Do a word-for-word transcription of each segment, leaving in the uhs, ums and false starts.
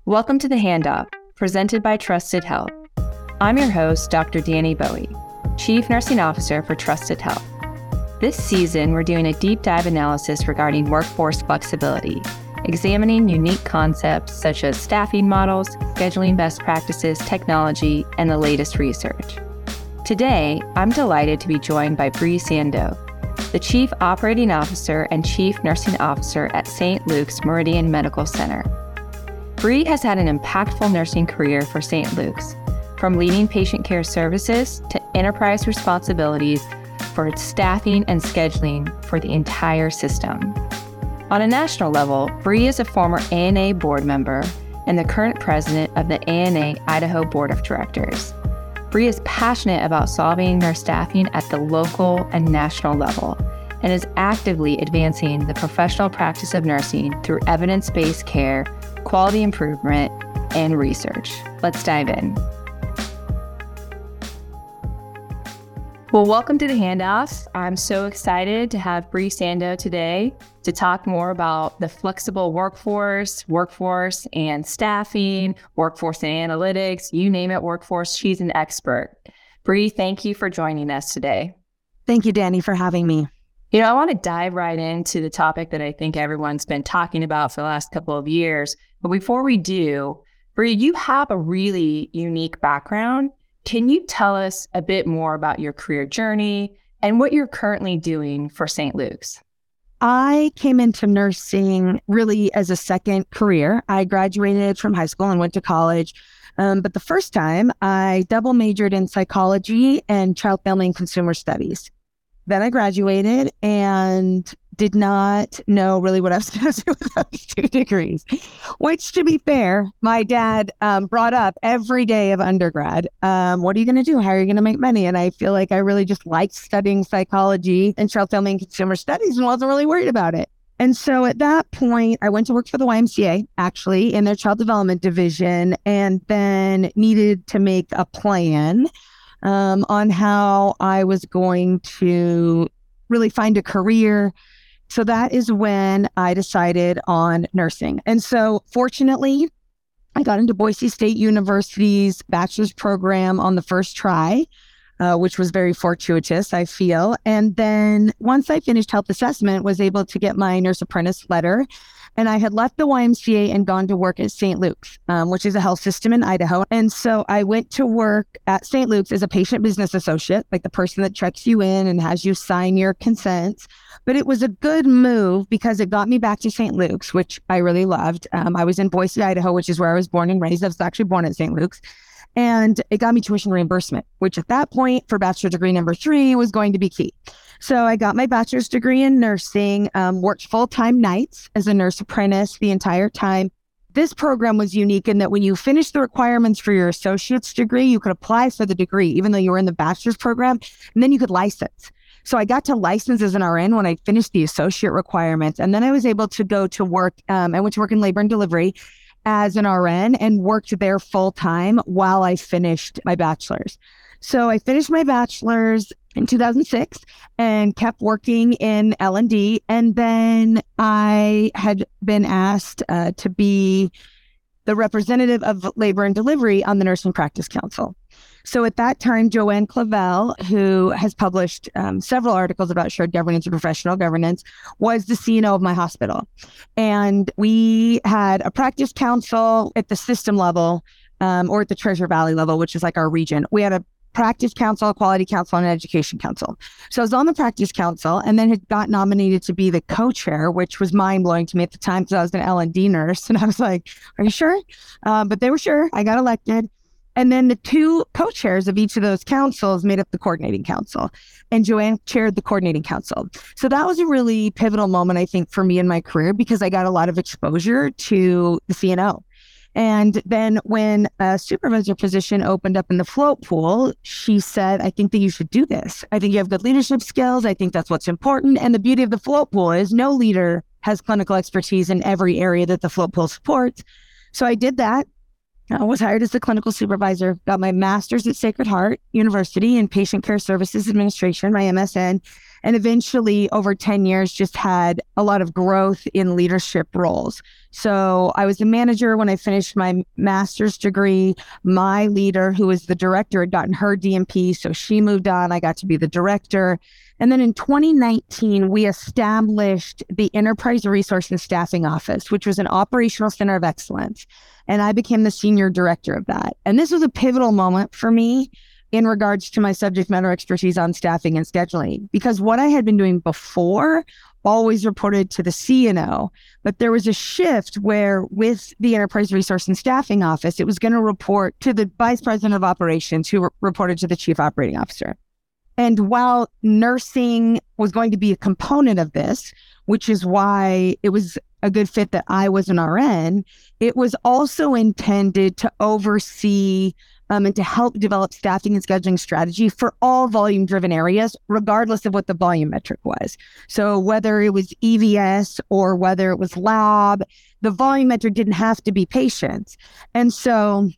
Welcome to The Handoff, presented by Trusted Health. I'm your host, Doctor Danny Bowie, Chief Nursing Officer for Trusted Health. This season, we're doing a deep dive analysis regarding workforce flexibility, examining unique concepts such as staffing models, scheduling best practices, technology, and the latest research. Today, I'm delighted to be joined by Bree Sando, the Chief Operating Officer and Chief Nursing Officer at Saint Luke's Meridian Medical Center. Bree has had an impactful nursing career for Saint Luke's, from leading patient care services to enterprise responsibilities for its staffing and scheduling for the entire system. On a national level, Bree is a former A N A board member and the current president of the A N A Idaho Board of Directors. Bree is passionate about solving nurse staffing at the local and national level and is actively advancing the professional practice of nursing through evidence-based care, quality improvement, and research. Let's dive in. Well, welcome to The Handoff. I'm so excited to have Bree Sando today to talk more about the flexible workforce, workforce and staffing, workforce and analytics, you name it, workforce. She's an expert. Bree, thank you for joining us today. Thank you, Danny, for having me. You know, I want to dive right into the topic that I think everyone's been talking about for the last couple of years. But before we do, Bree, you have a really unique background. Can you tell us a bit more about your career journey and what you're currently doing for Saint Luke's? I came into nursing really as a second career. I graduated from high school and went to college. Um, but the first time, I double majored in psychology and child, family, and consumer studies. Then I graduated and did not know really what I was going to do with those two degrees, which, to be fair, my dad um, brought up every day of undergrad. Um, what are you going to do? How are you going to make money? And I feel like I really just liked studying psychology and child, family, and consumer studies and wasn't really worried about it. And so at that point, I went to work for the Y M C A, actually, in their child development division, and then needed to make a plan Um, on how I was going to really find a career. So that is when I decided on nursing. And so fortunately, I got into Boise State University's bachelor's program on the first try, uh, which was very fortuitous, I feel. And then once I finished health assessment, was able to get my nurse apprentice letter. And I had left the Y M C A and gone to work at Saint Luke's, um, which is a health system in Idaho. And so I went to work at Saint Luke's as a patient business associate, like the person that checks you in and has you sign your consents. But it was a good move because it got me back to Saint Luke's, which I really loved. Um, I was in Boise, Idaho, which is where I was born and raised. I was actually born at Saint Luke's. And it got me tuition reimbursement, which at that point for bachelor degree number three was going to be key. So I got my bachelor's degree in nursing, um, worked full-time nights as a nurse apprentice the entire time. This program was unique in that when you finished the requirements for your associate's degree, you could apply for the degree, even though you were in the bachelor's program, and then you could license. So I got to license as an R N when I finished the associate requirements. And then I was able to go to work. Um, I went to work in labor and delivery as an R N and worked there full-time while I finished my bachelor's. So I finished my bachelor's in two thousand six and kept working in L and D. And then I had been asked uh, to be the representative of labor and delivery on the Nursing Practice Council. So at that time, Joanne Clavel, who has published um, several articles about shared governance and professional governance, was the C N O of my hospital. And we had a practice council at the system level um, or at the Treasure Valley level, which is like our region. We had a practice council, a quality council, and an education council. So I was on the practice council and then had got nominated to be the co-chair, which was mind-blowing to me at the time because I was an L and D nurse. And I was like, are you sure? Uh, but they were sure. I got elected. And then the two co-chairs of each of those councils made up the coordinating council. And Joanne chaired the coordinating council. So that was a really pivotal moment, I think, for me in my career because I got a lot of exposure to the C N O. And then when a supervisor position opened up in the float pool, she said, I think that you should do this. I think you have good leadership skills. I think that's what's important. And the beauty of the float pool is no leader has clinical expertise in every area that the float pool supports. So I did that. I was hired as the clinical supervisor, got my master's at Sacred Heart University in Patient Care Services Administration, my M S N, And eventually, over ten years, just had a lot of growth in leadership roles. So I was a manager when I finished my master's degree. My leader, who was the director, had gotten her D M P, so she moved on. I got to be the director. And then in twenty nineteen, we established the Enterprise Resource and Staffing Office, which was an operational center of excellence. And I became the senior director of that. And this was a pivotal moment for me in regards to my subject matter expertise on staffing and scheduling, because what I had been doing before always reported to the C N O, but there was a shift where with the Enterprise Resource and Staffing Office, it was going to report to the Vice President of Operations, who re- reported to the Chief Operating Officer. And while nursing was going to be a component of this, which is why it was a good fit that I was an R N, it was also intended to oversee Um, and to help develop staffing and scheduling strategy for all volume-driven areas, regardless of what the volume metric was. So whether it was E V S or whether it was lab, the volume metric didn't have to be patients. And so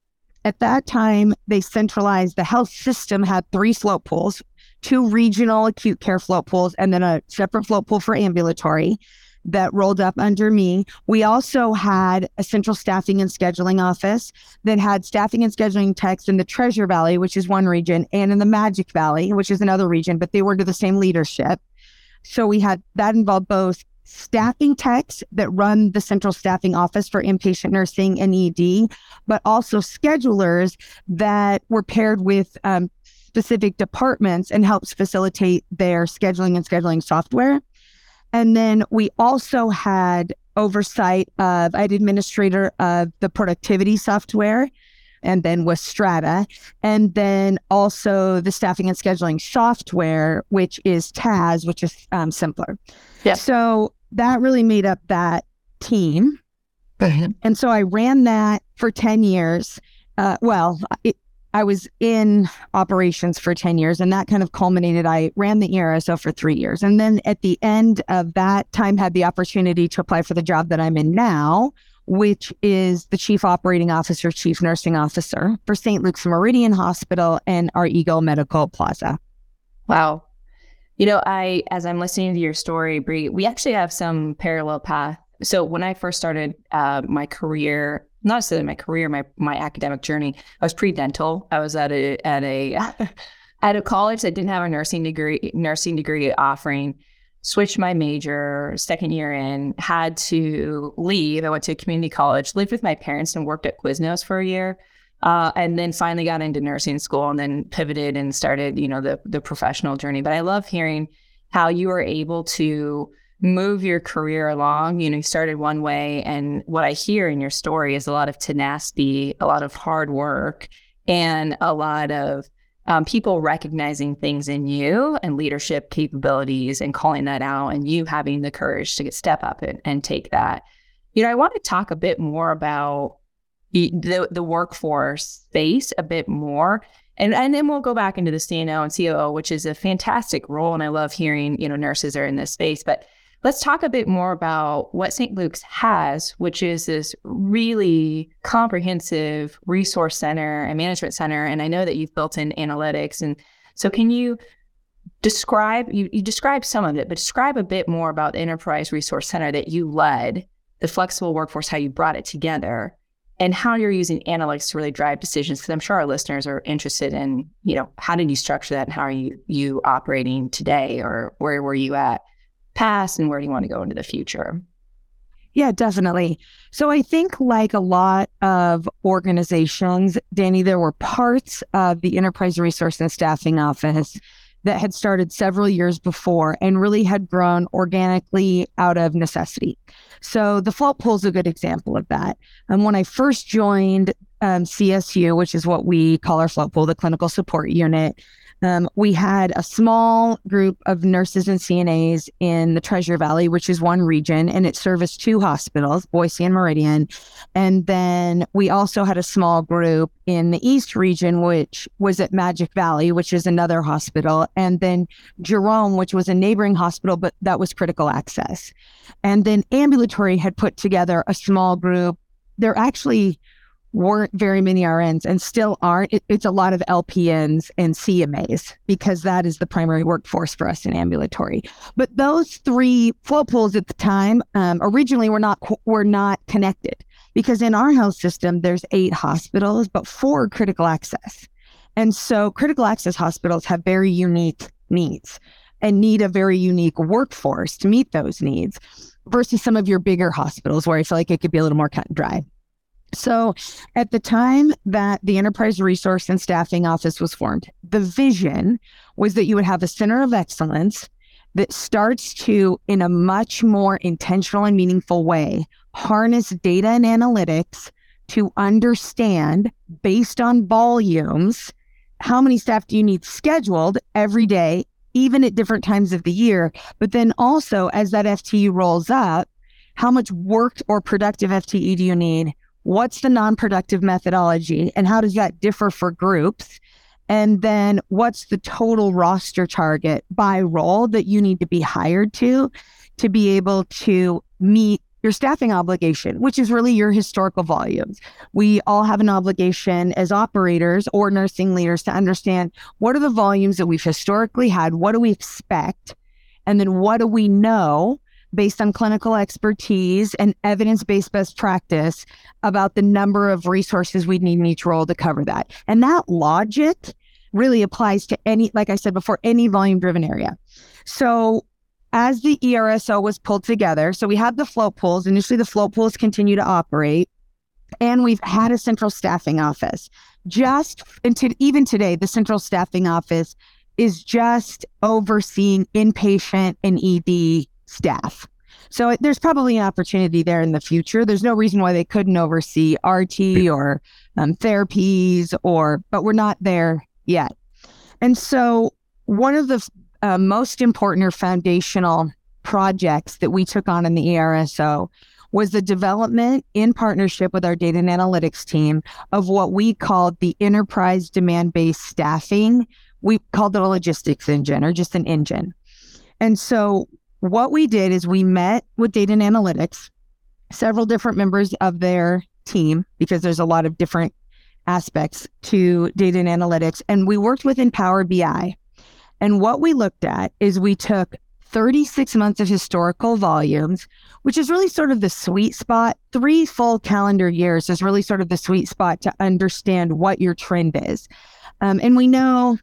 at that time, they centralized, the health system had three float pools, two regional acute care float pools, and then a separate float pool for ambulatory that rolled up under me. We also had a central staffing and scheduling office that had staffing and scheduling techs in the Treasure Valley, which is one region, and in the Magic Valley, which is another region, but they were to the same leadership. So we had, that involved both staffing techs that run the central staffing office for inpatient nursing and E D, but also schedulers that were paired with um, specific departments and helps facilitate their scheduling and scheduling software. And then we also had oversight of, I had administrator of the productivity software, and then with Strata, and then also the staffing and scheduling software, which is T A S, which is um, simpler. Yeah. So that really made up that team. Mm-hmm. And so I ran that for ten years. Uh, well, it, I was in operations for ten years, and that kind of culminated. I ran the E R S O for three years. And then at the end of that time, had the opportunity to apply for the job that I'm in now, which is the Chief Operating Officer, Chief Nursing Officer for Saint Luke's Meridian Hospital and our Eagle Medical Plaza. Wow. You know, I, as I'm listening to your story, Bree, we actually have some parallel path. So when I first started uh, my career, not necessarily my career, my my academic journey, I was pre-dental. I was at a at a at a college that didn't have a nursing degree nursing degree offering. Switched my major second year in, had to leave. I went to a community college, lived with my parents, and worked at Quiznos for a year, uh, and then finally got into nursing school, and then pivoted and started, you know, the the professional journey. But I love hearing how you were able to move your career along. You know, you started one way, and what I hear in your story is a lot of tenacity, a lot of hard work, and a lot of um, people recognizing things in you and leadership capabilities and calling that out, and you having the courage to step up and, and take that. You know, I want to talk a bit more about the, the workforce space a bit more. And and then we'll go back into the C N O and C O O, which is a fantastic role. And I love hearing, you know, nurses are in this space. But let's talk a bit more about what Saint Luke's has, which is this really comprehensive resource center and management center. And I know that you've built in analytics. And so can you describe, you, you described some of it, but describe a bit more about the Enterprise Resource Center that you led, the flexible workforce, how you brought it together, and how you're using analytics to really drive decisions, because I'm sure our listeners are interested in, you know, how did you structure that and how are you, you operating today, or where were you at past and where do you want to go into the future? Yeah, definitely. So I think like a lot of organizations, Danny, there were parts of the Enterprise Resource and Staffing Office that had started several years before and really had grown organically out of necessity. So the float pool is a good example of that. And when I first joined um, C S U, which is what we call our float pool, the clinical support unit, um, we had a small group of nurses and C N As in the Treasure Valley, which is one region, and it serviced two hospitals, Boise and Meridian. And then we also had a small group in the East region, which was at Magic Valley, which is another hospital, and then Jerome, which was a neighboring hospital, but that was critical access. And then ambulatory had put together a small group. They're actually weren't very many R Ns and still aren't. It, it's a lot of L P Ns and C M As because that is the primary workforce for us in ambulatory. But those three float pools at the time um, originally were not were not connected because in our health system, there's eight hospitals, but four critical access. And so critical access hospitals have very unique needs and need a very unique workforce to meet those needs versus some of your bigger hospitals where I feel like it could be a little more cut and dry. So at the time that the Enterprise Resource and Staffing Office was formed, the vision was that you would have a center of excellence that starts to, in a much more intentional and meaningful way, harness data and analytics to understand, based on volumes, how many staff do you need scheduled every day, even at different times of the year. But then also, as that F T E rolls up, how much worked or productive F T E do you need? What's the non-productive methodology? And how does that differ for groups? And then what's the total roster target by role that you need to be hired to, to be able to meet your staffing obligation, which is really your historical volumes. We all have an obligation as operators or nursing leaders to understand what are the volumes that we've historically had, what do we expect, and then what do we know based on clinical expertise and evidence-based best practice about the number of resources we need in each role to cover that. And that logic really applies to any, like I said before, any volume-driven area. So as the E R S O was pulled together, so we had the float pools. Initially, the float pools continue to operate, and we've had a central staffing office. Just, and to, even today, the central staffing office is just overseeing inpatient and E D staff. So it, there's probably an opportunity there in the future. There's no reason why they couldn't oversee R T or um, therapies, or, but we're not there yet. And so one of the uh, most important or foundational projects that we took on in the E R S O was the development in partnership with our data and analytics team of what we called the enterprise demand-based staffing. We called it a logistics engine, or just an engine. And so what we did is we met with data and analytics, several different members of their team, because there's a lot of different aspects to data and analytics, and we worked within Power B I. And what we looked at is we took thirty-six months of historical volumes, which is really sort of the sweet spot. Three full calendar years is really sort of the sweet spot to understand what your trend is. Um, and we know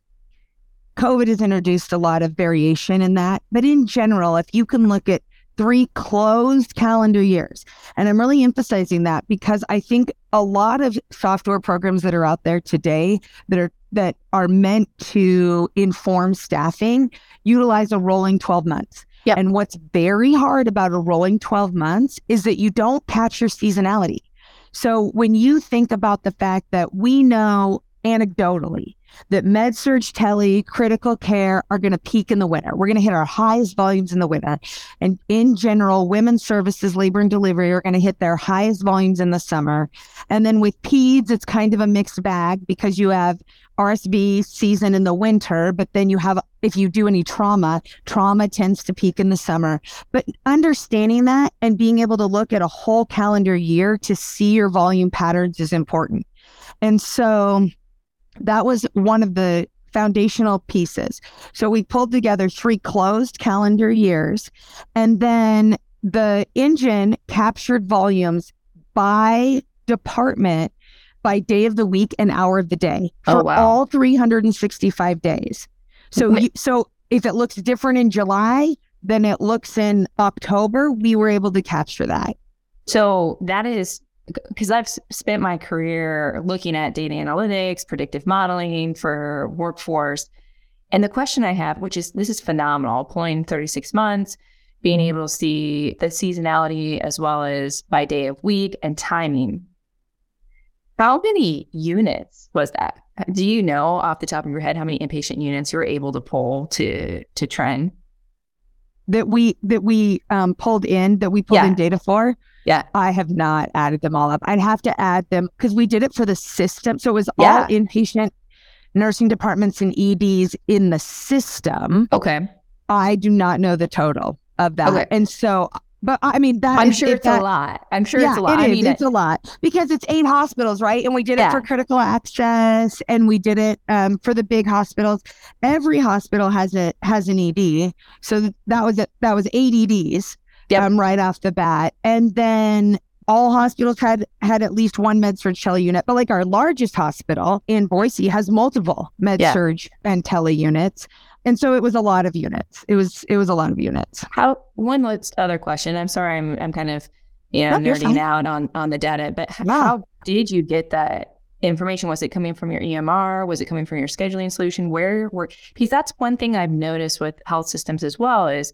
COVID has introduced a lot of variation in that. But in general, if you can look at three closed calendar years, and I'm really emphasizing that because I think a lot of software programs that are out there today that are that are meant to inform staffing utilize a rolling twelve months. Yep. And what's very hard about a rolling twelve months is that you don't capture seasonality. So when you think about the fact that we know anecdotally that med-surg, tele, critical care are going to peak in the winter. We're going to hit our highest volumes in the winter. And in general, women's services, labor and delivery are going to hit their highest volumes in the summer. And then with peds, it's kind of a mixed bag because you have R S V season in the winter, but then you have, if you do any trauma, trauma tends to peak in the summer. But understanding that and being able to look at a whole calendar year to see your volume patterns is important. And so that was one of the foundational pieces. So we pulled together three closed calendar years, and then the engine captured volumes by department, by day of the week and hour of the day for oh, wow. all three hundred sixty-five days. So, you, so if it looks different in July than it looks in October, we were able to capture that. So that is, because I've spent my career looking at data analytics, predictive modeling for workforce. And the question I have, which is, this is phenomenal, pulling thirty-six months, being able to see the seasonality as well as by day of week and timing. How many units was that? Do you know off the top of your head how many inpatient units you were able to pull to to trend? That we that we um, pulled in, that we pulled yeah. in data for? Yeah. I have not added them all up. I'd have to add them because we did it for the system. So it was yeah. all inpatient nursing departments and E Ds in the system. Okay. I do not know the total of that. Okay. And so But I mean, that I'm is, sure it's that, a lot. I'm sure yeah, it's a lot. it I is. mean, It's a lot because it's eight hospitals, right? And we did it yeah. for critical access, and we did it um, for the big hospitals. Every hospital has a has an E D, so that was a, that was eight E Ds yep. um, right off the bat, and then all hospitals had had at least one med-surg tele unit. But like our largest hospital in Boise has multiple med-surg yeah. and tele units. And so it was a lot of units. It was it was a lot of units. How one last other question. I'm sorry, I'm I'm kind of you know no, nerding out on on the data, but yeah. how did you get that information? Was it coming from your E M R? Was it coming from your scheduling solution? Where were because that's one thing I've noticed with health systems as well is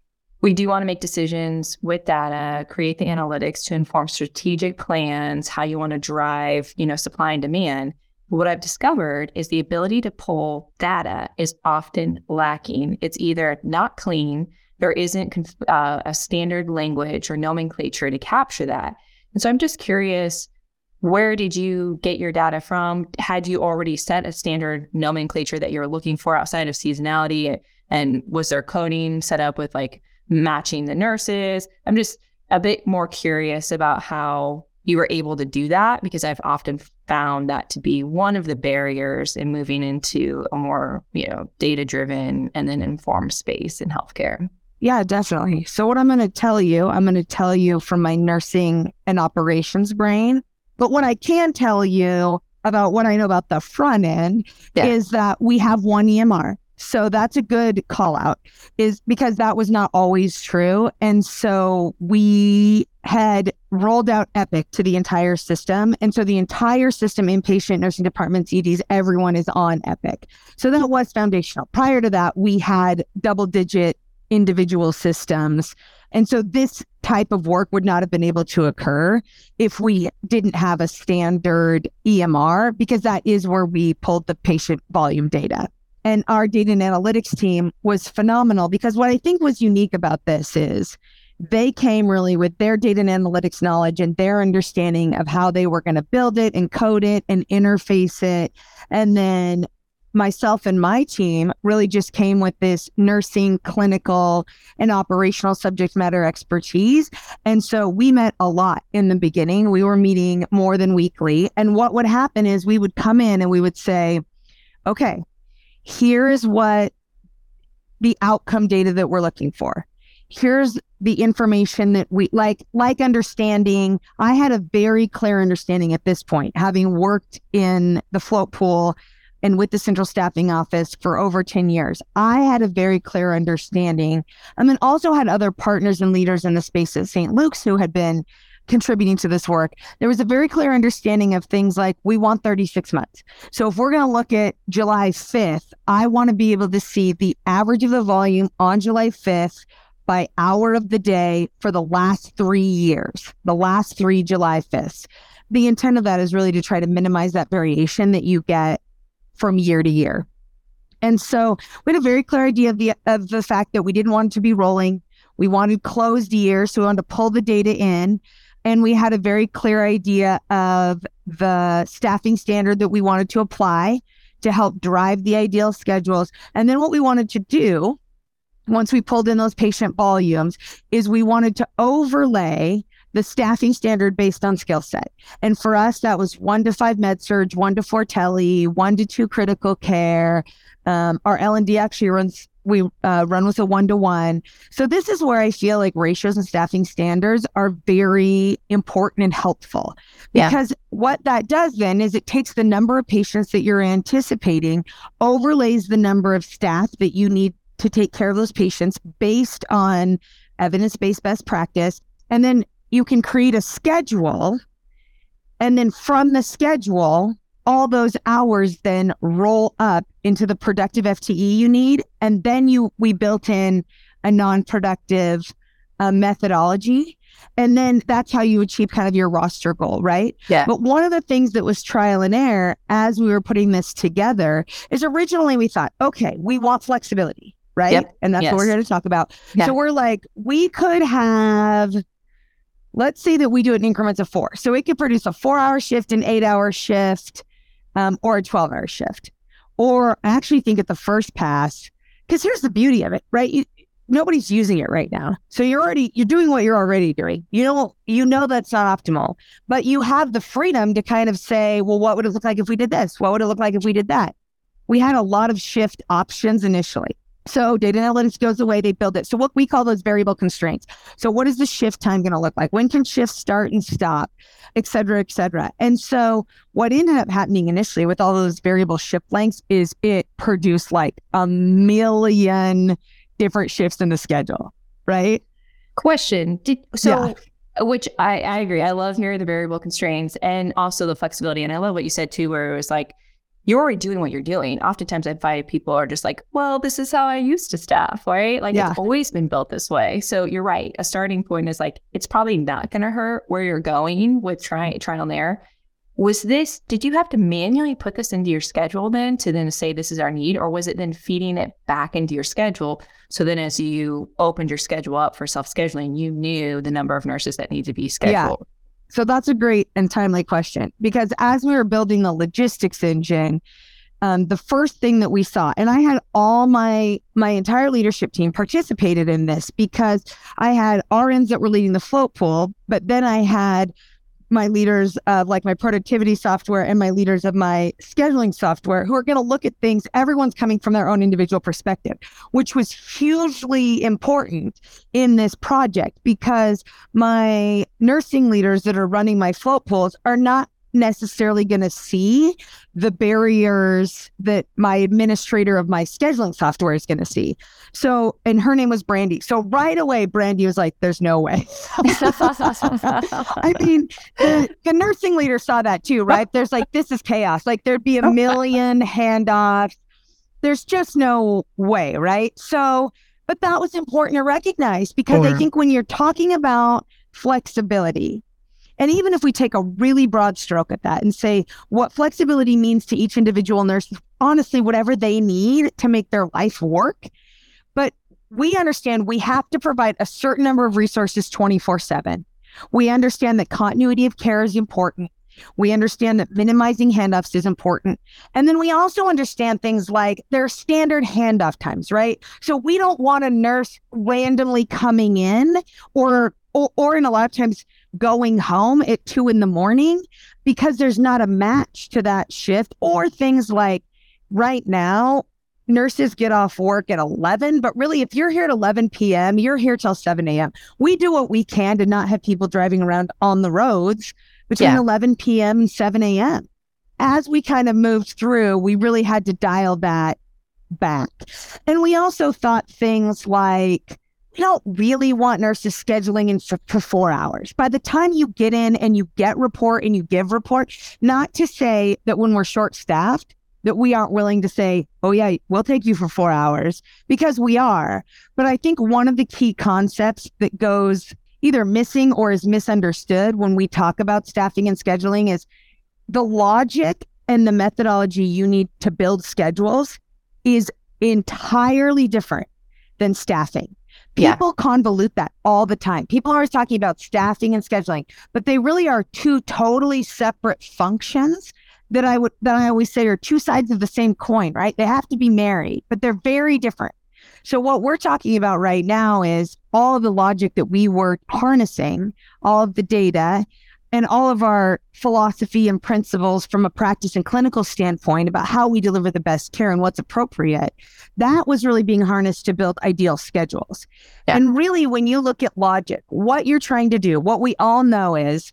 we do want to make decisions with data, create the analytics to inform strategic plans, how you want to drive you know supply and demand. What I've discovered is the ability to pull data is often lacking. It's either not clean, there isn't uh, a standard language or nomenclature to capture that. And so I'm just curious, where did you get your data from? Had you already set a standard nomenclature that you're looking for outside of seasonality? And was there coding set up with like matching the nurses? I'm just a bit more curious about how you were able to do that, because I've often found that to be one of the barriers in moving into a more, you know, data-driven and then informed space in healthcare. Yeah, definitely. So what I'm going to tell you, I'm going to tell you from my nursing and operations brain. But what I can tell you about what I know about the front end yeah. is that we have one E M R. So that's a good call out, is because that was not always true. And so we had rolled out Epic to the entire system. And so the entire system, inpatient nursing departments, E Ds, everyone is on Epic. So that was foundational. Prior to that, we had double digit individual systems. And so this type of work would not have been able to occur if we didn't have a standard E M R, because that is where we pulled the patient volume data. And our data and analytics team was phenomenal, because what I think was unique about this is they came really with their data and analytics knowledge and their understanding of how they were going to build it and code it and interface it. And then myself and my team really just came with this nursing, clinical, and operational subject matter expertise. And so we met a lot in the beginning. We were meeting more than weekly. And what would happen is we would come in and we would say, okay, here is what the outcome data that we're looking for. Here's the information that we like, like understanding. I had a very clear understanding at this point, having worked in the float pool and with the central staffing office for over ten years. I had a very clear understanding, and then also had other partners and leaders in the space at Saint Luke's who had been contributing to this work. There was a very clear understanding of things like we want thirty-six months. So if we're going to look at July fifth, I want to be able to see the average of the volume on July fifth by hour of the day for the last three years, the last three July fifths. The intent of that is really to try to minimize that variation that you get from year to year. And so we had a very clear idea of the of the fact that we didn't want it to be rolling. We wanted closed years, so we wanted to pull the data in. And we had a very clear idea of the staffing standard that we wanted to apply to help drive the ideal schedules. And then what we wanted to do, once we pulled in those patient volumes, is we wanted to overlay the staffing standard based on skill set. And for us, that was one to five med surg, one to four tele, one to two critical care. Um, our L and D actually runs, we uh, run with a one to one. So this is where I feel like ratios and staffing standards are very important and helpful. Because yeah. what that does then is it takes the number of patients that you're anticipating, overlays the number of staff that you need to take care of those patients based on evidence-based best practice. And then you can create a schedule, and then from the schedule, all those hours then roll up into the productive F T E you need. And then you we built in a non-productive uh, methodology. And then that's how you achieve kind of your roster goal, right? Yeah. But one of the things that was trial and error as we were putting this together is originally we thought, okay, we want flexibility, right? Yep. And that's yes. what we're here to talk about. Yeah. So we're like, we could have... Let's say that we do it in increments of four. So it could produce a four hour shift, an eight hour shift, um, or a twelve hour shift. Or I actually think at the first pass, because here's the beauty of it, right? You, nobody's using it right now. So you're already, you're doing what you're already doing. You know, you know that's not optimal, but you have the freedom to kind of say, well, what would it look like if we did this? What would it look like if we did that? We had a lot of shift options initially. So data analytics goes away, they build it. So what we call those variable constraints. So what is the shift time going to look like? When can shifts start and stop, et cetera, et cetera. And so what ended up happening initially with all those variable shift lengths is it produced like a million different shifts in the schedule, right? Question. Did, so, yeah. which I, I agree. I love hearing the variable constraints and also the flexibility. And I love what you said too, where it was like, you're already doing what you're doing. Oftentimes I find people are just like, well, this is how I used to staff, right? Like yeah. It's always been built this way. So you're right. A starting point is like, it's probably not going to hurt where you're going with trying, trial and error. Was this, did you have to manually put this into your schedule then to then say this is our need, or was it then feeding it back into your schedule? So then as you opened your schedule up for self-scheduling, you knew the number of nurses that need to be scheduled. Yeah. So that's a great and timely question, because as we were building the logistics engine, um, the first thing that we saw, and I had all my my entire leadership team participated in this, because I had R Ns that were leading the float pool, but then I had my leaders of like my productivity software and my leaders of my scheduling software who are going to look at things. Everyone's coming from their own individual perspective, which was hugely important in this project, because my nursing leaders that are running my float pools are not necessarily going to see the barriers that my administrator of my scheduling software is going to see. So, and her name was Brandy. So right away, Brandy was like, there's no way. I mean, the, the nursing leader saw that too, right? There's like, this is chaos. Like there'd be a million handoffs. There's just no way, right? So, but that was important to recognize, because sure. I think when you're talking about flexibility, and even if we take a really broad stroke at that and say what flexibility means to each individual nurse, honestly, whatever they need to make their life work. But we understand we have to provide a certain number of resources twenty-four seven. We understand that continuity of care is important. We understand that minimizing handoffs is important. And then we also understand things like there are standard handoff times, right? So we don't want a nurse randomly coming in or or, or in a lot of times going home at two in the morning because there's not a match to that shift. Or things like right now, nurses get off work at eleven, but really if you're here at eleven p.m., you're here till seven a.m. We do what we can to not have people driving around on the roads between yeah. eleven p.m. and seven a.m. As we kind of moved through, we really had to dial that back. And we also thought things like, we don't really want nurses scheduling in for, for four hours. By the time you get in and you get report and you give report, not to say that when we're short-staffed, that we aren't willing to say, oh yeah, we'll take you for four hours, because we are. But I think one of the key concepts that goes either missing or is misunderstood when we talk about staffing and scheduling is the logic and the methodology you need to build schedules is entirely different than staffing. People yeah. convolute that all the time. People are always talking about staffing and scheduling, but they really are two totally separate functions that I would that I always say are two sides of the same coin, right? They have to be married, but they're very different. So what we're talking about right now is all of the logic that we were harnessing, all of the data, and all of our philosophy and principles from a practice and clinical standpoint about how we deliver the best care and what's appropriate. That was really being harnessed to build ideal schedules. Yeah. And really, when you look at logic, what you're trying to do, what we all know is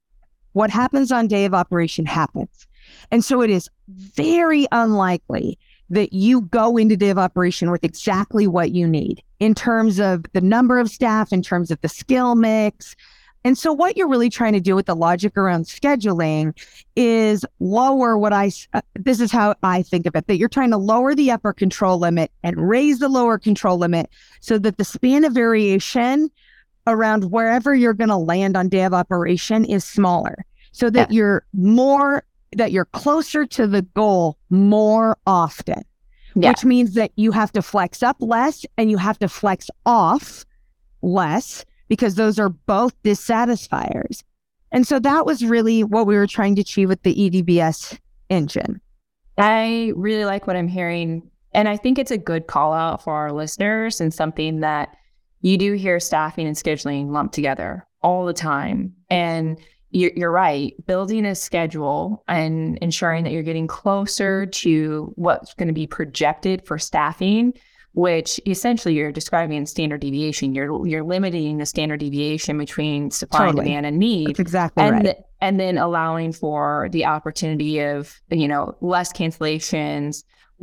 what happens on day of operation happens. And so it is very unlikely that you go into day of operation with exactly what you need in terms of the number of staff, in terms of the skill mix. And so what you're really trying to do with the logic around scheduling is lower what I, uh, this is how I think of it, that you're trying to lower the upper control limit and raise the lower control limit so that the span of variation around wherever you're going to land on day of operation is smaller, so that yeah. you're more, that you're closer to the goal more often, yeah. which means that you have to flex up less and you have to flex off less, because those are both dissatisfiers. And so that was really what we were trying to achieve with the E D B S engine. I really like what I'm hearing And I think it's a good call out for our listeners, and something that you do hear staffing and scheduling lumped together all the time. And you're, you're right, building a schedule and ensuring that you're getting closer to what's going to be projected for staffing, which essentially you're describing standard deviation. You're you're limiting the standard deviation between supply Totally. and demand and need. That's exactly and right. The, and then allowing for the opportunity of, you know, less cancellations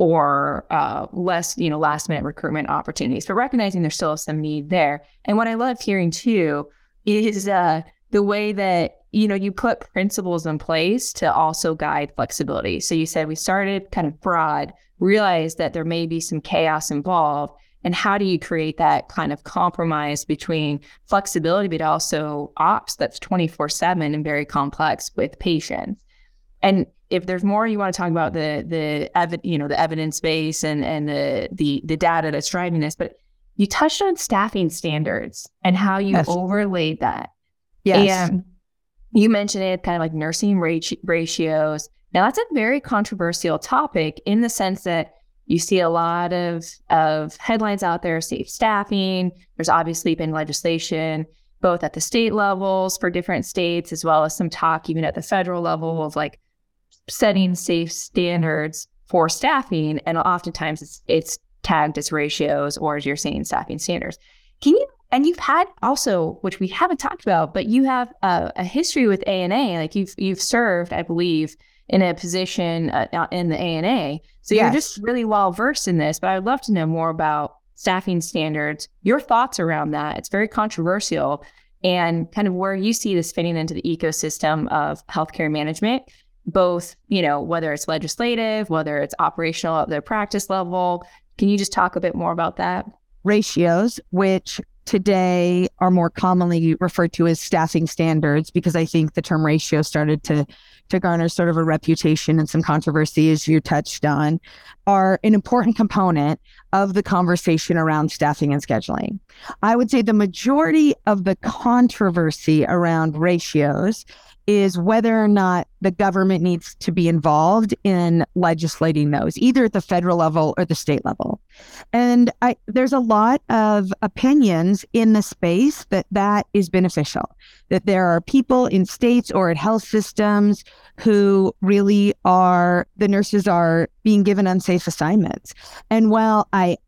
or uh, less, you know, last minute recruitment opportunities, but recognizing there's still some need there. And what I love hearing too is uh, the way that, you know, you put principles in place to also guide flexibility. So you said we started kind of broad, realized that there may be some chaos involved. And how do you create that kind of compromise between flexibility, but also ops that's twenty-four seven and very complex with patients? And if there's more you want to talk about the the evi- you know the evidence base and and the the the data that's driving this, but you touched on staffing standards and how you Yes. overlaid that. Yes. And you mentioned it kind of like nursing rati- ratios. Now that's a very controversial topic in the sense that you see a lot of of headlines out there, safe staffing. There's obviously been legislation both at the state levels for different states, as well as some talk even at the federal level of like setting safe standards for staffing. And oftentimes it's it's tagged as ratios, or as you're saying, staffing standards. Can you, and you've had also, which we haven't talked about, but you have a, a history with A N A, like you've you've served, I believe, in a position uh, in the A N A. So Yes. you're just really well versed in this, but I'd love to know more about staffing standards, your thoughts around that. It's very controversial, and kind of where you see this fitting into the ecosystem of healthcare management, both, you know, whether it's legislative, whether it's operational at their practice level. Can you just talk a bit more about that? Ratios, which today are more commonly referred to as staffing standards, because I think the term ratio started to to garner sort of a reputation and some controversy, as you touched on, are an important component of the conversation around staffing and scheduling. I would say the majority of the controversy around ratios is whether or not the government needs to be involved in legislating those, either at the federal level or the state level. And I, there's a lot of opinions in the space that that is beneficial, that there are people in states or at health systems who really are, the nurses are being given unsafe assignments. And while I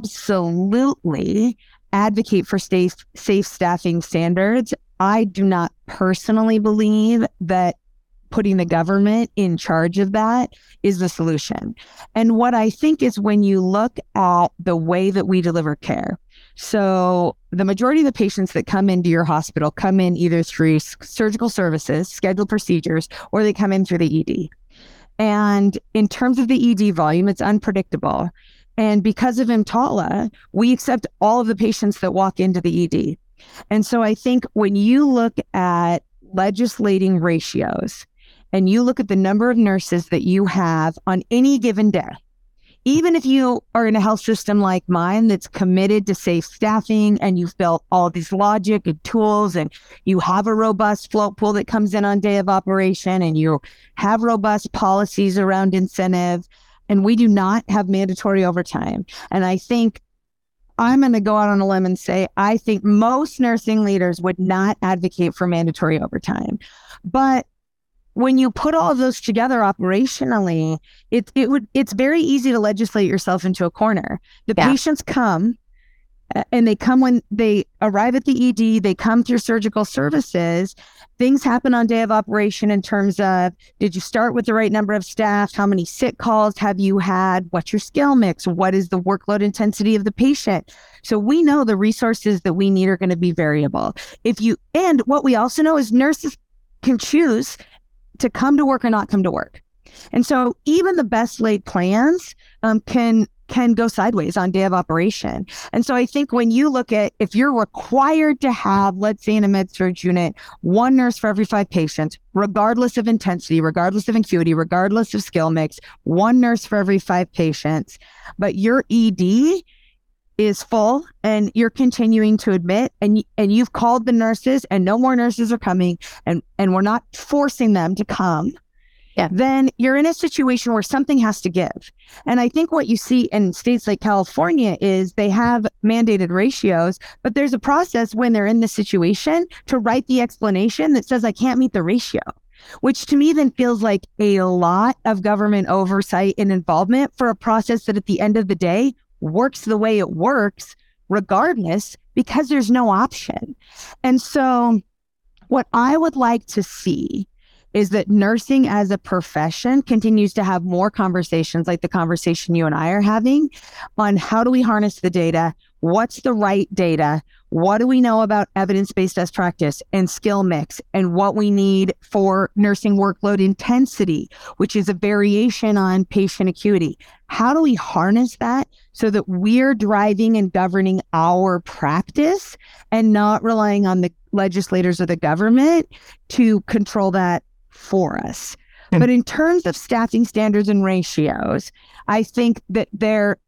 absolutely advocate for safe, safe staffing standards, I do not personally believe that putting the government in charge of that is the solution. And what I think is, when you look at the way that we deliver care, so the majority of the patients that come into your hospital come in either through surgical services, scheduled procedures, or they come in through the E D. And in terms of the E D volume, it's unpredictable. And because of EMTALA, we accept all of the patients that walk into the E D. And so I think when you look at legislating ratios and you look at the number of nurses that you have on any given day, even if you are in a health system like mine that's committed to safe staffing and you've built all these logic and tools and you have a robust float pool that comes in on day of operation and you have robust policies around incentive, and we do not have mandatory overtime. And I think I'm going to go out on a limb and say, I think most nursing leaders would not advocate for mandatory overtime. But when you put all of those together operationally, it, it would, it's very easy to legislate yourself into a corner. The Yeah. patients come, and they come when they arrive at the E D, they come through surgical services. Things happen on day of operation in terms of, did you start with the right number of staff? How many sick calls have you had? What's your skill mix? What is the workload intensity of the patient? So we know the resources that we need are going to be variable. If you, and what we also know is nurses can choose to come to work or not come to work. And so even the best laid plans um, can can go sideways on day of operation. And so I think when you look at, if you're required to have, let's say in a med-surg unit, one nurse for every five patients, regardless of intensity, regardless of acuity, regardless of skill mix, one nurse for every five patients, but your E D is full and you're continuing to admit, and and you've called the nurses and no more nurses are coming, and, and we're not forcing them to come, yeah. then you're in a situation where something has to give. And I think what you see in states like California is they have mandated ratios, but there's a process when they're in this situation to write the explanation that says, I can't meet the ratio, which to me then feels like a lot of government oversight and involvement for a process that at the end of the day works the way it works regardless, because there's no option. And so what I would like to see is that nursing as a profession continues to have more conversations like the conversation you and I are having on how do we harness the data, what's the right data, what do we know about evidence-based best practice and skill mix, and what we need for nursing workload intensity, which is a variation on patient acuity. How do we harness that so that we're driving and governing our practice and not relying on the legislators or the government to control that for us? Mm-hmm. But in terms of staffing standards and ratios, I think that they're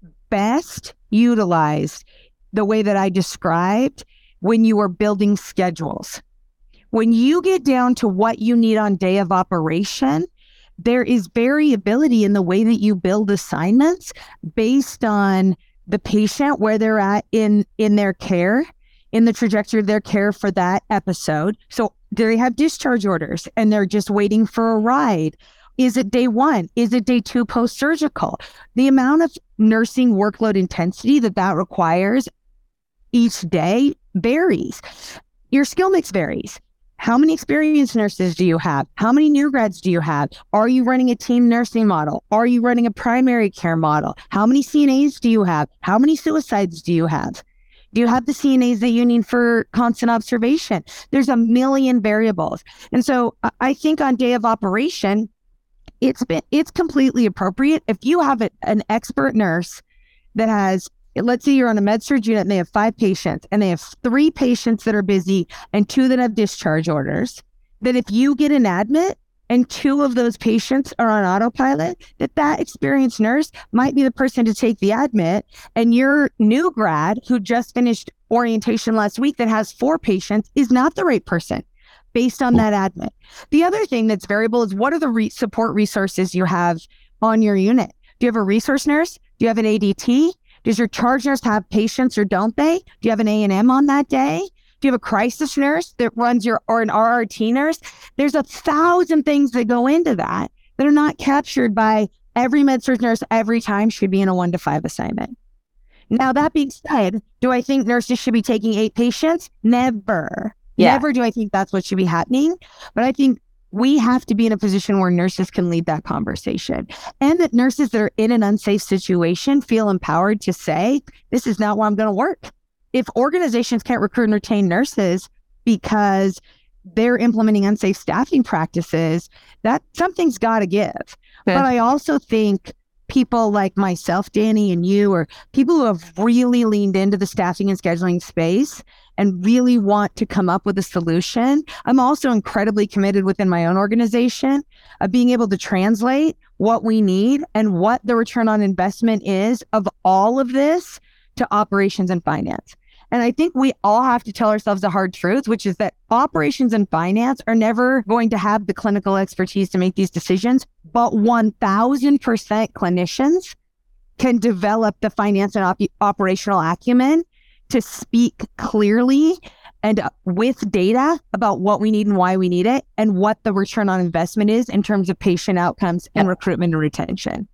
best utilized the way that I described when you are building schedules. When you get down to what you need on day of operation, there is variability in the way that you build assignments based on the patient, where they're at in, in their care, in the trajectory of their care for that episode. So do they have discharge orders and they're just waiting for a ride? Is it day one? Is it day two post-surgical? The amount of nursing workload intensity that that requires each day varies. Your skill mix varies. How many experienced nurses do you have? How many new grads do you have? Are you running a team nursing model? Are you running a primary care model? How many C N As do you have? How many suicides do you have? Do you have the C N As that you need for constant observation? There's a million variables. And so I think on day of operation, it's been, it's completely appropriate. If you have a, an expert nurse that has, let's say you're on a med-surg unit and they have five patients and they have three patients that are busy and two that have discharge orders, that if you get an admit and two of those patients are on autopilot, that that experienced nurse might be the person to take the admit, and your new grad who just finished orientation last week that has four patients is not the right person based on that admit. The other thing that's variable is what are the re- support resources you have on your unit? Do you have a resource nurse? Do you have an A D T? Does your charge nurse have patients or don't they? Do you have an A and M on that day? Do you have a crisis nurse that runs your, or an R R T nurse? There's a thousand things that go into that that are not captured by every med-surg nurse every time should be in a one to five assignment. Now, that being said, do I think nurses should be taking eight patients? Never. Yeah. Never do I think that's what should be happening. But I think we have to be in a position where nurses can lead that conversation, and that nurses that are in an unsafe situation feel empowered to say, this is not where I'm going to work. If organizations can't recruit and retain nurses because they're implementing unsafe staffing practices, that something's got to give. Okay. But I also think people like myself, Danny, and you, or people who have really leaned into the staffing and scheduling space and really want to come up with a solution. I'm also incredibly committed within my own organization of being able to translate what we need and what the return on investment is of all of this to operations and finance. And I think we all have to tell ourselves the hard truth, which is that operations and finance are never going to have the clinical expertise to make these decisions, but one thousand percent clinicians can develop the finance and op- operational acumen to speak clearly and with data about what we need and why we need it and what the return on investment is in terms of patient outcomes and recruitment and retention.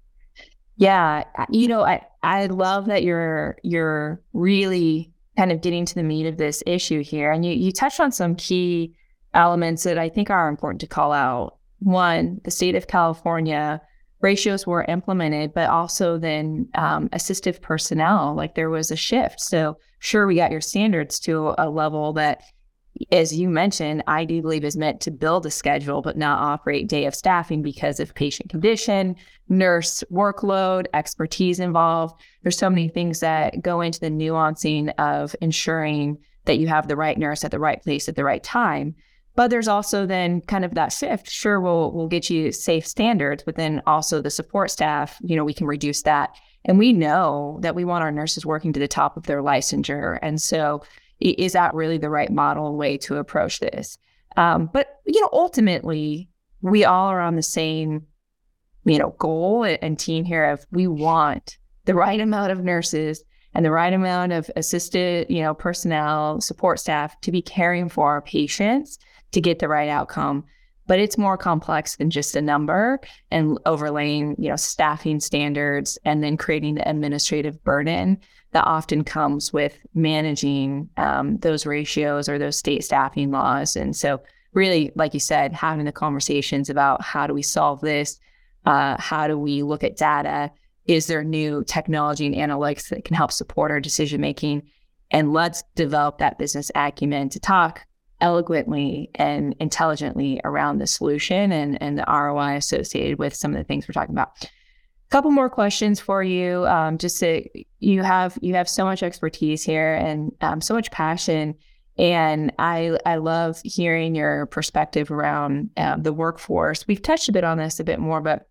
Yeah. You know, I, I love that you're, you're really kind of getting to the meat of this issue here. And you, you touched on some key elements that I think are important to call out. One, the state of California, ratios were implemented, but also then um, assistive personnel, like there was a shift. So sure, we got your standards to a level that, as you mentioned, I do believe is meant to build a schedule, but not operate day of staffing because of patient condition, nurse workload, expertise involved. There's so many things that go into the nuancing of ensuring that you have the right nurse at the right place at the right time. But there's also then kind of that shift. Sure, we'll we'll get you safe standards, but then also the support staff, you know, we can reduce that. And we know that we want our nurses working to the top of their licensure. And so is that really the right model way to approach this? Um, but, you know, ultimately, we all are on the same, you know, goal and team here of we want the right amount of nurses and the right amount of assisted, you know, personnel, support staff to be caring for our patients to get the right outcome. But it's more complex than just a number and overlaying, you know, staffing standards and then creating the administrative burden that often comes with managing um, those ratios or those state staffing laws. And so really, like you said, having the conversations about how do we solve this? Uh, how do we look at data? Is there new technology and analytics that can help support our decision-making? And let's develop that business acumen to talk eloquently and intelligently around the solution and, and the R O I associated with some of the things we're talking about. A couple more questions for you. Um, just to, you have you have so much expertise here and um, so much passion. And I I love hearing your perspective around uh, the workforce. We've touched a bit on this a bit more, but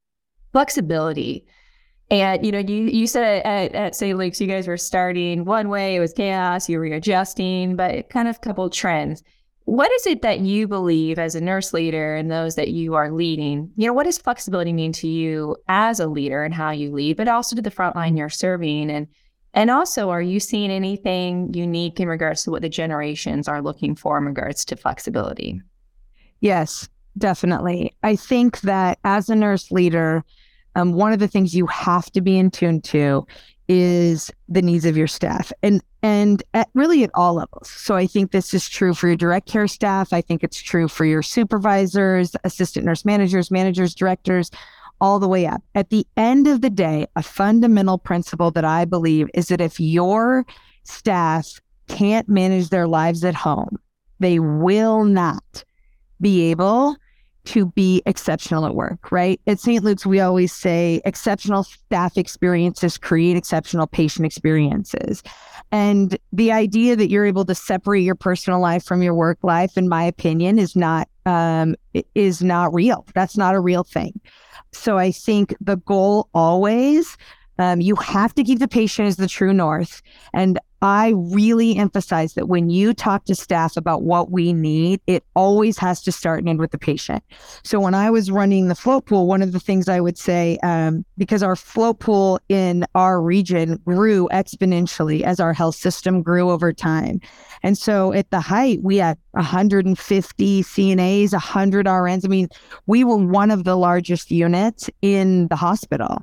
flexibility. And, you know, you, you said at, at Saint Luke's, you guys were starting one way, it was chaos, you were adjusting, but it kind of coupled trends. What is it that you believe as a nurse leader and those that you are leading? You know, what does flexibility mean to you as a leader and how you lead, but also to the front line you're serving? And, and also, are you seeing anything unique in regards to what the generations are looking for in regards to flexibility? Yes, definitely. I think that as a nurse leader, Um, one of the things you have to be in tune to is the needs of your staff and and at really at all levels. So I think this is true for your direct care staff. I think it's true for your supervisors, assistant nurse managers, managers, directors, all the way up. At the end of the day, a fundamental principle that I believe is that if your staff can't manage their lives at home, they will not be able to be exceptional at work, right? At Saint Luke's, we always say exceptional staff experiences create exceptional patient experiences. And the idea that you're able to separate your personal life from your work life, in my opinion, is not um, is not real. That's not a real thing. So I think the goal always, um, you have to keep the patient as the true north. And I really emphasize that when you talk to staff about what we need, it always has to start and end with the patient. So when I was running the float pool, one of the things I would say, um, because our float pool in our region grew exponentially as our health system grew over time. And so at the height, we had one hundred fifty C N As, one hundred R Ns. I mean, we were one of the largest units in the hospital.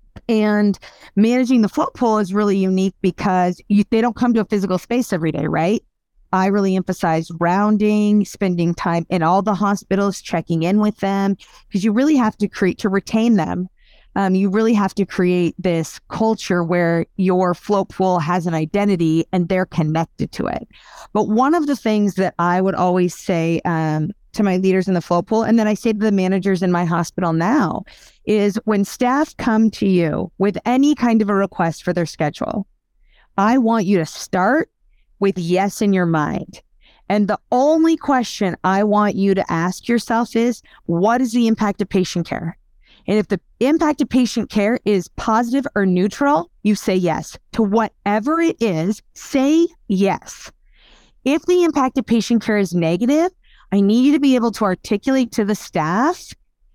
And managing the float pool is really unique because you, they don't come to a physical space every day, right? I really emphasize rounding, spending time in all the hospitals, checking in with them, because you really have to create, to retain them. Um, you really have to create this culture where your float pool has an identity and they're connected to it. But one of the things that I would always say um, to my leaders in the float pool, and then I say to the managers in my hospital now, is when staff come to you with any kind of a request for their schedule, I want you to start with yes in your mind. And the only question I want you to ask yourself is, what is the impact of patient care? And if the impact of patient care is positive or neutral, you say yes. To whatever it is, say yes. If the impact of patient care is negative, I need you to be able to articulate to the staff,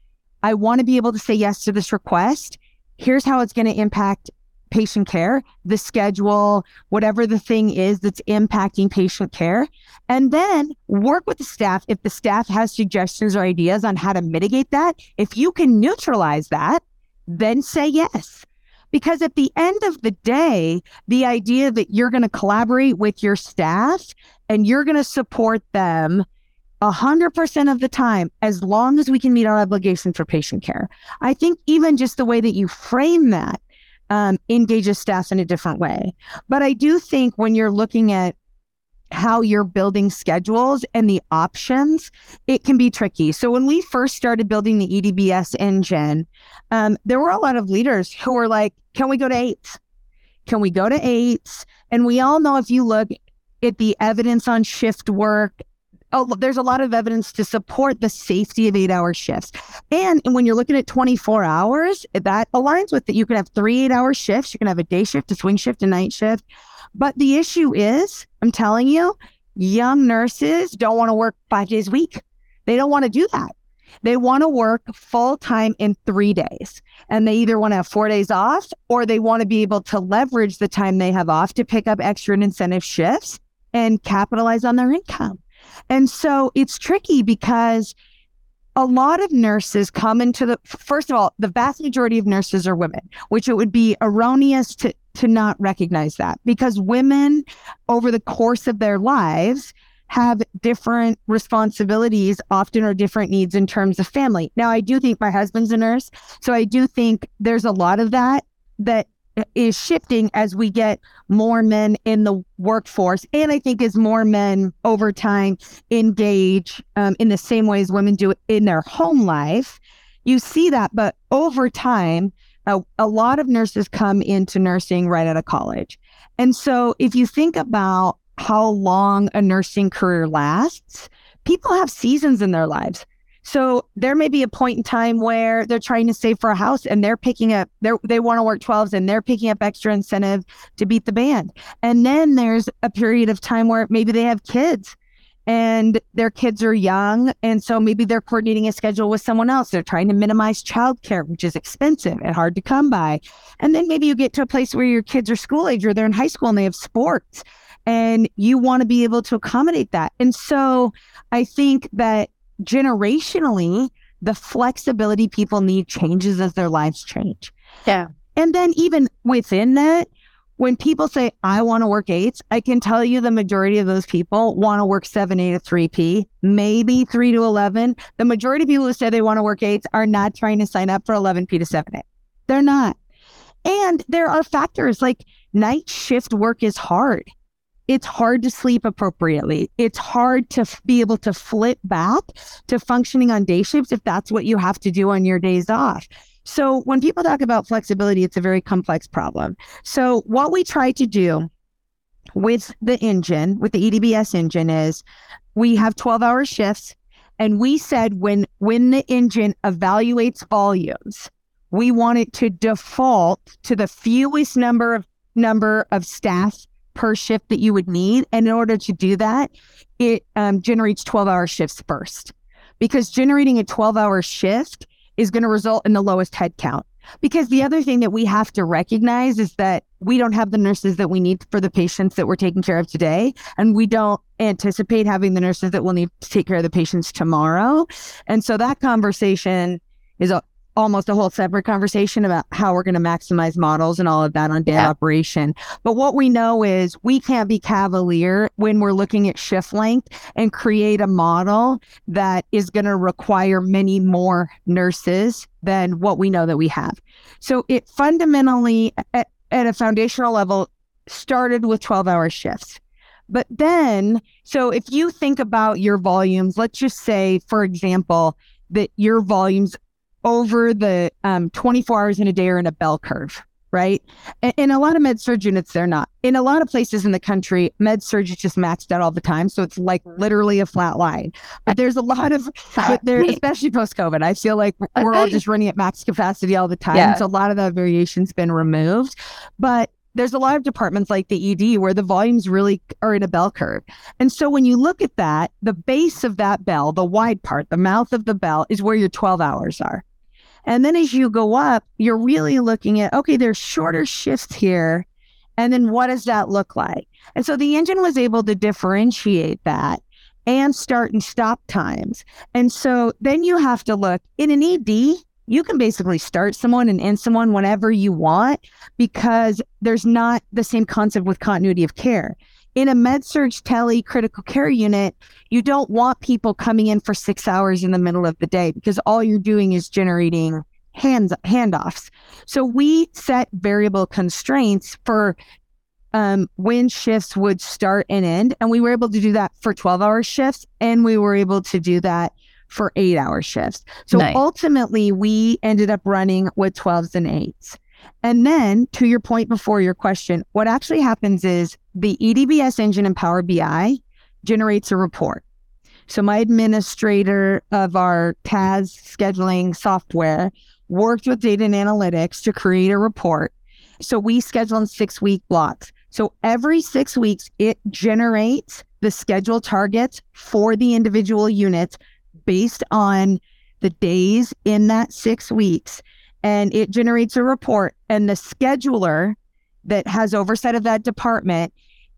I want to be able to say yes to this request. Here's how it's going to impact patient care, the schedule, whatever the thing is that's impacting patient care. And then work with the staff. If the staff has suggestions or ideas on how to mitigate that, if you can neutralize that, then say yes. Because at the end of the day, the idea that you're going to collaborate with your staff and you're going to support them one hundred percent of the time, as long as we can meet our obligation for patient care. I think even just the way that you frame that um, engages staff in a different way. But I do think when you're looking at how you're building schedules and the options, it can be tricky. So when we first started building the E D B S engine, um, there were a lot of leaders who were like, can we go to eights? Can we go to eights? And we all know if you look at the evidence on shift work, oh, there's a lot of evidence to support the safety of eight-hour shifts. And when you're looking at twenty-four hours, that aligns with that. You can have three eight-hour shifts. You can have a day shift, a swing shift, a night shift. But the issue is, I'm telling you, young nurses don't want to work five days a week. They don't want to do that. They want to work full time in three days. And they either want to have four days off or they want to be able to leverage the time they have off to pick up extra and incentive shifts and capitalize on their income. And so it's tricky because a lot of nurses come into the, first of all, the vast majority of nurses are women, which it would be erroneous to, to not recognize that, because women over the course of their lives have different responsibilities, often or different needs in terms of family. Now, I do think my husband's a nurse, so I do think there's a lot of that that is shifting as we get more men in the workforce. And I think as more men over time engage um, in the same way as women do in their home life, you see that. But over time, a, a lot of nurses come into nursing right out of college. And so if you think about how long a nursing career lasts, people have seasons in their lives. So there may be a point in time where they're trying to save for a house and they're picking up, they they want to work twelves and they're picking up extra incentive to beat the band. And then there's a period of time where maybe they have kids and their kids are young. And so maybe they're coordinating a schedule with someone else. They're trying to minimize childcare, which is expensive and hard to come by. And then maybe you get to a place where your kids are school age or they're in high school and they have sports and you want to be able to accommodate that. And so I think that generationally, the flexibility people need changes as their lives change. Yeah. And then even within that, when people say, I want to work eights, I can tell you the majority of those people want to work seven A to three P, maybe three to eleven. The majority of people who say they want to work eights are not trying to sign up for eleven P to seven A. They're not. And there are factors like night shift work is hard. It's hard to sleep appropriately. It's hard to f- be able to flip back to functioning on day shifts if that's what you have to do on your days off. So when people talk about flexibility, it's a very complex problem. So what we try to do with the engine, with the E D B S engine, is we have twelve hour shifts. And we said when, when the engine evaluates volumes, we want it to default to the fewest number of number of staff per shift that you would need. And in order to do that, it um, generates twelve hour shifts first, because generating a twelve hour shift is going to result in the lowest head count. Because the other thing that we have to recognize is that we don't have the nurses that we need for the patients that we're taking care of today. And we don't anticipate having the nurses that we'll need to take care of the patients tomorrow. And so that conversation is a almost a whole separate conversation about how we're going to maximize models and all of that on day yeah. operation. But what we know is we can't be cavalier when we're looking at shift length and create a model that is going to require many more nurses than what we know that we have. So it fundamentally, at, at a foundational level, started with twelve hour shifts. But then, so if you think about your volumes, let's just say, for example, that your volumes over the um, twenty-four hours in a day are in a bell curve, right? And in a lot of med-surg units, they're not. In a lot of places in the country, med-surg is just maxed out all the time. So it's like literally a flat line. But there's a lot of, but there, especially post-COVID, I feel like we're all just running at max capacity all the time. Yeah. So a lot of that variation's been removed. But there's a lot of departments like the E D where the volumes really are in a bell curve. And so when you look at that, the base of that bell, the wide part, the mouth of the bell, is where your twelve hours are. And then as you go up, you're really looking at, okay, there's shorter shifts here. And then what does that look like? And so the engine was able to differentiate that and start and stop times. And so then you have to look in an E D, you can basically start someone and end someone whenever you want, because there's not the same concept with continuity of care. In a med-surg tele critical care unit, you don't want people coming in for six hours in the middle of the day, because all you're doing is generating hands handoffs. So we set variable constraints for um, when shifts would start and end. And we were able to do that for twelve hour shifts, and we were able to do that for eight hour shifts. So nice. Ultimately, we ended up running with twelves and eights. And then, to your point before your question, what actually happens is the E D B S engine in Power B I generates a report. So my administrator of our T A S scheduling software worked with data and analytics to create a report. So we schedule in six week blocks. So every six weeks, it generates the schedule targets for the individual units based on the days in that six weeks, and it generates a report, and the scheduler that has oversight of that department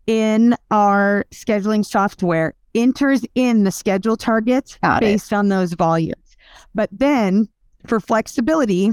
in our scheduling software enters in the schedule targets Got based it. on those volumes. But then for flexibility,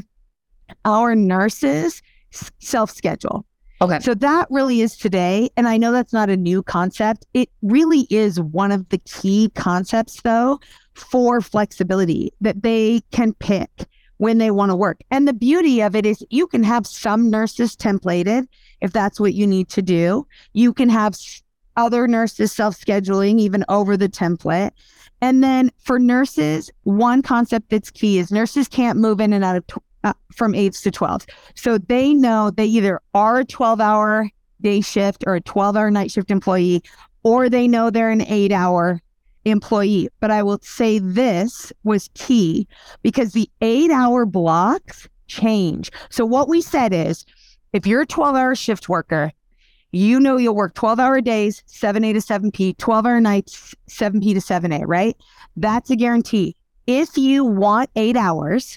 our nurses self-schedule. Okay. So that really is today. And I know that's not a new concept. It really is one of the key concepts, though, for flexibility, that they can pick when they want to work. And the beauty of it is you can have some nurses templated if that's what you need to do. You can have other nurses self-scheduling even over the template. And then for nurses, one concept that's key is nurses can't move in and out of tw- uh, from eights to twelves. So they know they either are a twelve-hour day shift or a twelve-hour night shift employee, or they know they're an eight-hour employee. But I will say this was key because the eight-hour blocks change. So what we said is, if you're a twelve-hour shift worker, you know you'll work twelve-hour days, seven A to seven P, twelve-hour nights, seven P to seven A, right? That's a guarantee. If you want eight hours,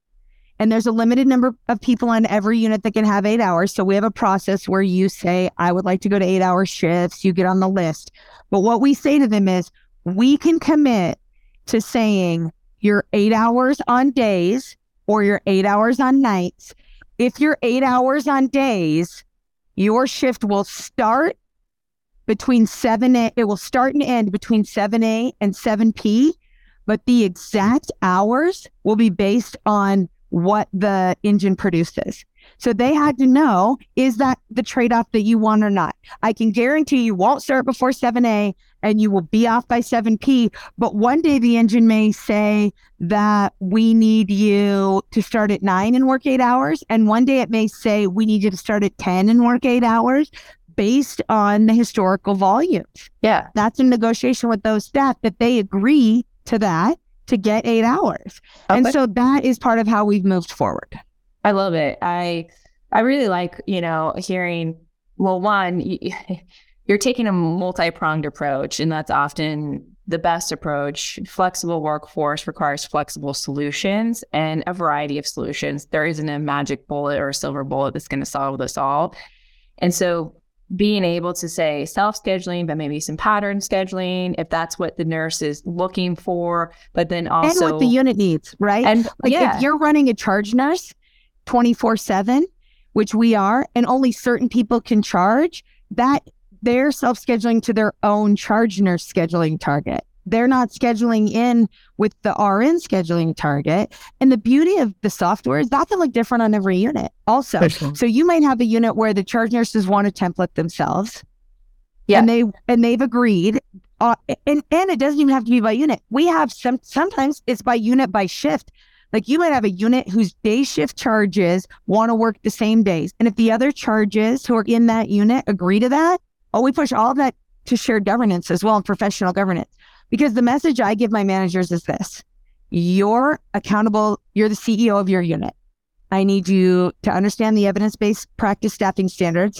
and there's a limited number of people on every unit that can have eight hours, so we have a process where you say, I would like to go to eight-hour shifts, you get on the list. But what we say to them is, we can commit to saying you're eight hours on days or you're eight hours on nights. If you're eight hours on days, your shift will start between seven A, it will start and end between seven A and seven P, but the exact hours will be based on what the engine produces. So they had to know, is that the trade-off that you want or not? I can guarantee you won't start before seven A and you will be off by seven P, but one day the engine may say that we need you to start at nine and work eight hours. And one day it may say we need you to start at ten and work eight hours based on the historical volumes. Yeah. That's a negotiation with those staff that they agree to that to get eight hours. Okay. And so that is part of how we've moved forward. I love it. I I really like, you know, hearing, well, one, you, you're taking a multi-pronged approach, and that's often the best approach. Flexible workforce requires flexible solutions and a variety of solutions. There isn't a magic bullet or a silver bullet that's going to solve this all. And so being able to say self-scheduling, but maybe some pattern scheduling, if that's what the nurse is looking for, but then also— And what the unit needs, right? And like yeah. if you're running a charge nurse twenty-four seven, which we are, and only certain people can charge, that they're self-scheduling to their own charge nurse scheduling target. They're not scheduling in with the R N scheduling target. And the beauty of the software is that can look different on every unit also. Sure. So you might have a unit where the charge nurses want to template themselves. Yeah. And they and they've agreed. Uh, and, and it doesn't even have to be by unit. We have some, sometimes it's by unit, by shift. Like you might have a unit whose day shift charges want to work the same days. And if the other charges who are in that unit agree to that, oh, we push all of that to shared governance as well and professional governance. Because the message I give my managers is this: you're accountable, you're the C E O of your unit. I need you to understand the evidence-based practice staffing standards.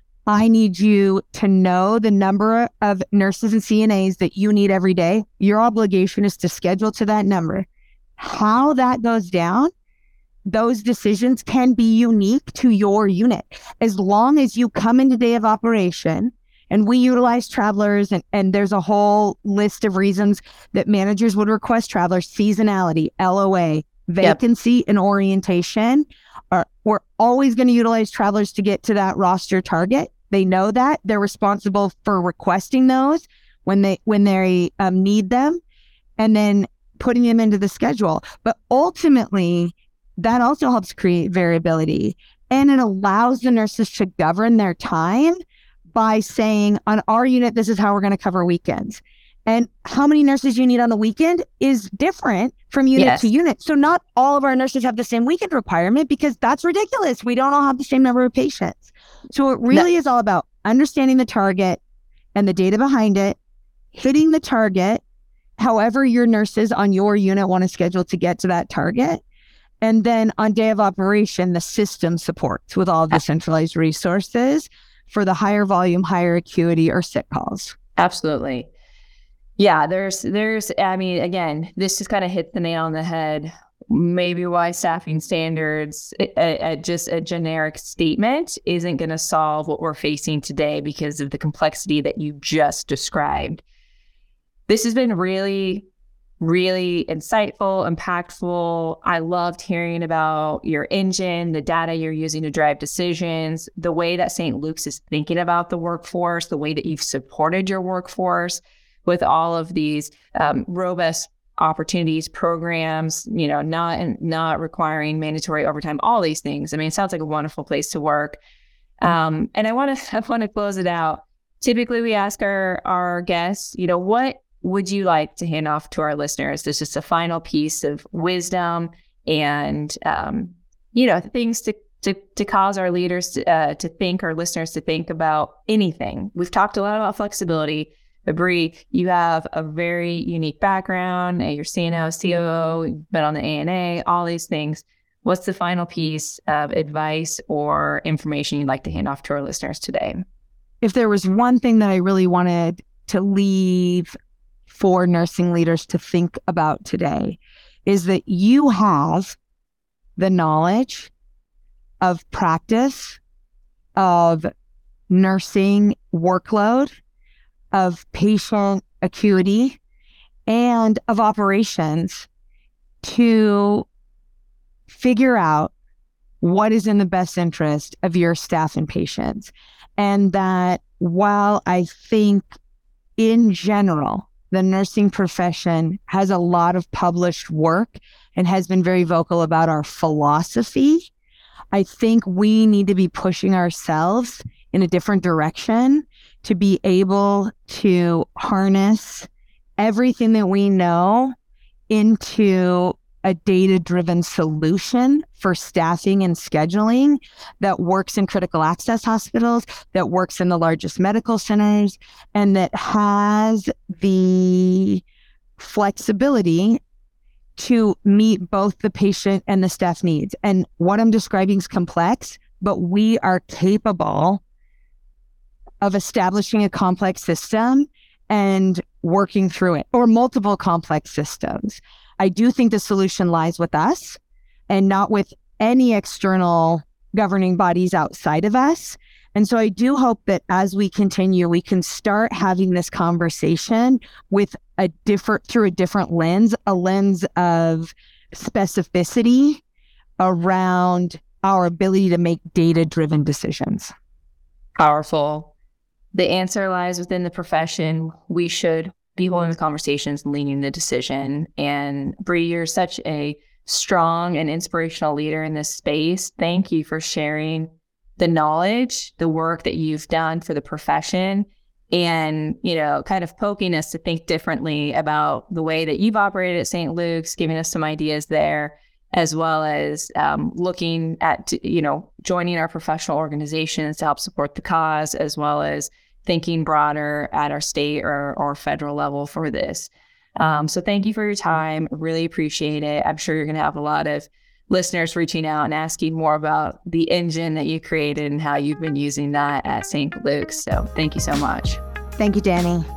I need you to know the number of nurses and C N As that you need every day. Your obligation is to schedule to that number. How that goes down, those decisions can be unique to your unit. As long as you come into day of operation, and we utilize travelers, and, and there's a whole list of reasons that managers would request travelers: seasonality, L O A, vacancy, yep. and orientation. Are, we're always going to utilize travelers to get to that roster target. They know that. They're responsible for requesting those when they when they um, need them, and then putting them into the schedule. But ultimately, that also helps create variability, and it allows the nurses to govern their time by saying, on our unit, this is how we're going to cover weekends. And how many nurses you need on the weekend is different from unit yes. to unit. So not all of our nurses have the same weekend requirement, because that's ridiculous. We don't all have the same number of patients. So it really no. is all about understanding the target and the data behind it, hitting the target, however your nurses on your unit want to schedule to get to that target. And then on day of operation, the system supports with all the centralized resources for the higher volume, higher acuity, or sick calls. Absolutely. Yeah, there's, there's, I mean, again, this just kind of hit the nail on the head. Maybe why staffing standards, a, a, just a generic statement, isn't going to solve what we're facing today because of the complexity that you just described. This has been really, really insightful, impactful. I loved hearing about your engine, the data you're using to drive decisions, the way that Saint Luke's is thinking about the workforce, the way that you've supported your workforce with all of these um, robust opportunities, programs, you know, not not requiring mandatory overtime, all these things. I mean, it sounds like a wonderful place to work. Um, and I want to I want to close it out. Typically, we ask our our guests, you know, what would you like to hand off to our listeners? This is just a final piece of wisdom and, um, you know, things to, to, to cause our leaders to, uh, to think, our listeners to think about anything. We've talked a lot about flexibility, but Bree, you have a very unique background. You're C N O, C O O, you've been on the A N A, all these things. What's the final piece of advice or information you'd like to hand off to our listeners today? If there was one thing that I really wanted to leave for nursing leaders to think about today, is that you have the knowledge of practice, of nursing workload, of patient acuity, and of operations to figure out what is in the best interest of your staff and patients. And that while I think in general, the nursing profession has a lot of published work and has been very vocal about our philosophy, I think we need to be pushing ourselves in a different direction to be able to harness everything that we know into a data-driven solution for staffing and scheduling that works in critical access hospitals, that works in the largest medical centers, and that has the flexibility to meet both the patient and the staff needs. And what I'm describing is complex, but we are capable of establishing a complex system and working through it, or multiple complex systems. I do think the solution lies with us and not with any external governing bodies outside of us. And so I do hope that as we continue, we can start having this conversation with a different, through a different lens, a lens of specificity around our ability to make data-driven decisions. Powerful. The answer lies within the profession. We should be holding the conversations and leading the decision. And Bree, you're such a strong and inspirational leader in this space. Thank you for sharing the knowledge, the work that you've done for the profession, and, you know, kind of poking us to think differently about the way that you've operated at Saint Luke's, giving us some ideas there, as well as um, looking at, you know, joining our professional organizations to help support the cause, as well as thinking broader at our state or, or federal level for this. Um, so thank you for your time. Really appreciate it. I'm sure you're going to have a lot of listeners reaching out and asking more about the engine that you created and how you've been using that at Saint Luke's. So thank you so much. Thank you, Danny.